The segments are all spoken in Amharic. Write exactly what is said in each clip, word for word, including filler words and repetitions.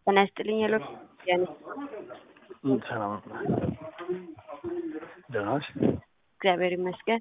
ጤና ይስጥልኝ ሄሎ ያኔ ሰላም ደህና ነሽ? እግዚአብሔር ይመስገን።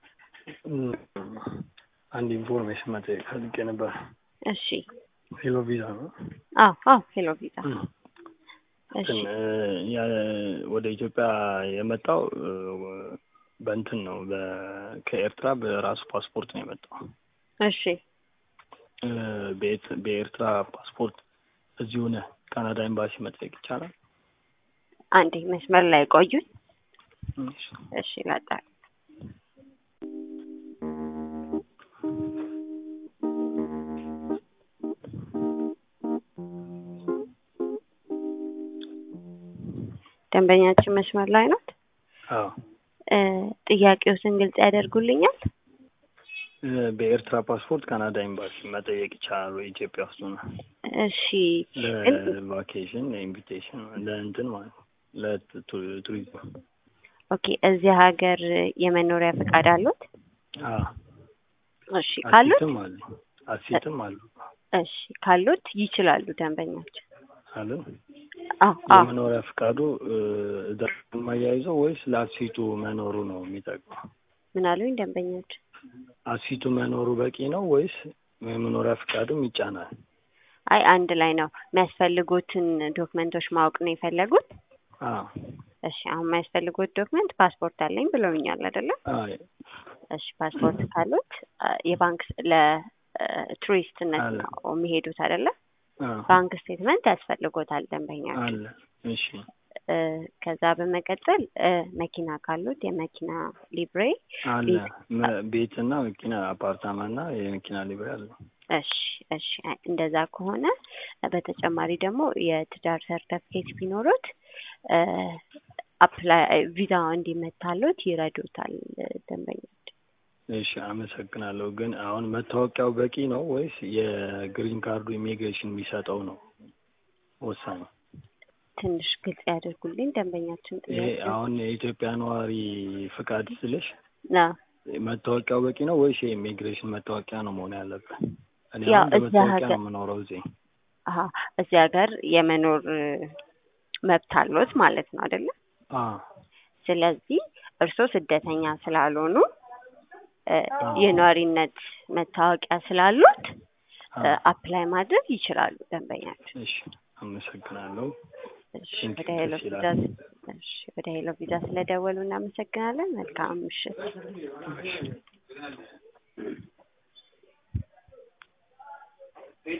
አንድ ኢንፎርሜሽን መጠየቅ ፈልጌ ነበር። እሺ ሄሎ ቪዛ ነው? አዎ አዎ ሄሎ ቪዛ። እሺ ያ ወደ ኢትዮጵያ የመጣው በእንትን ነው ከኤርትራ በራሱ ፓስፖርት ነው የመጣው። እሺ በኤት በኤርትራ ፓስፖርት እዚሁ ነው ካናዳ ኤምባሲ መጠየቅ ይቻላል? አንዴ መስመር ላይ ቆዩኝ። እሺ እሺ ላጣ ደንበኛችን መስመር ላይ ነው? አዎ ጥያቄውን ግልጽ ያደርጉልኛል? በኤርትራ ፓስፖርት ካናዳ ኤምባሲ መጠየቅ ይቻላል ወይ ኢትዮጵያ ውስጥ ነው? እሺ ለቫኬሽን ለኢንቪቴሽን ለእንትን ማለት ለቱሪዝም። ኦኬ እዚህ ሀገር የመኖሪያ ፈቃድ አሉት? አዎ እሺ ካሉት አሲትም አለ አሲትም አለ። እሺ ካሉት ይችላሉ ደንበኛችን አለ። አዎ አዎ የመኖሪያ ፈቃዱ ደርማ ያይዘው ወይስ ለአሲቱ መኖሩ ነው የሚጠቅመው? ምን አሉኝ ደንበኛችን? አሲቱ መኖሩ በቂ ነው ወይስ የመኖሪያ ፈቃዱም ይጫናል? አይ አንድ ላይ ነው። የሚያስፈልጉትን ዶክመንቶች ማወቅ ነው የፈለጉት? አዎ እሺ አሁን የሚያስፈልጉት ዶክመንት ፓስፖርት አለኝ ብለውኛል አይደለ? አይ እሺ ፓስፖርት ካሉት የባንክ ለቱሪስትነት ነው የሚሄዱት አይደለ? ባንክ ስቴትመንት ያስፈልጎታል ደንበኛችን። አለ እሺ ከዛ በመቀጠል መኪና ካሉት የመኪና ሊብሬ አለ። ቤትና መኪና አፓርታማና የመኪና ሊብሬ አለ። እሺ እሺ እንደዛ ከሆነ በተጨማሪ ደግሞ የትዳር ሰርተፊኬት ቢኖሩት አፕላይ ቪዛው እንዲመታሉት ይረዱታል ደንበኞች። እሺ አመሰግናለሁ። ግን አሁን መታወቂያው በቂ ነው ወይስ የግሪን ካርዱ ኢሚግሬሽን የሚሰጠው ነው ወሳኝ? ትንሽ ግልጽ ያደርጉልኝ ደንበኛችን ጥያቄ። ይሄ አሁን የኢትዮጵያ ነዋሪ ፍቃድ ስልሽ ና መታወቂያው በቂ ነው ወይስ የኢሚግሬሽን መታወቂያ ነው መሆን ያለበት? እኔ ያው አሁን እዚያ በመታወቂያ ሀገር ነው የምኖረው እዚህ። አሃ እዚህ ሀገር የመኖር መብት አለዎት ማለት ነው አይደለ? አዎ ስለዚህ እርስዎ ስደተኛ ስላልሆኑ የኗሪነት መታወቂያ ስላሉት አፕላይ ማድረግ ይችላሉ ደንበኛችን። እሺ አመሰግናለሁ። እሺ ወደ ሄሎ ቪዛ እሺ ወደ ሄሎ ቪዛ ስለደወሉ እናመሰግናለን። መልካም ምሽት።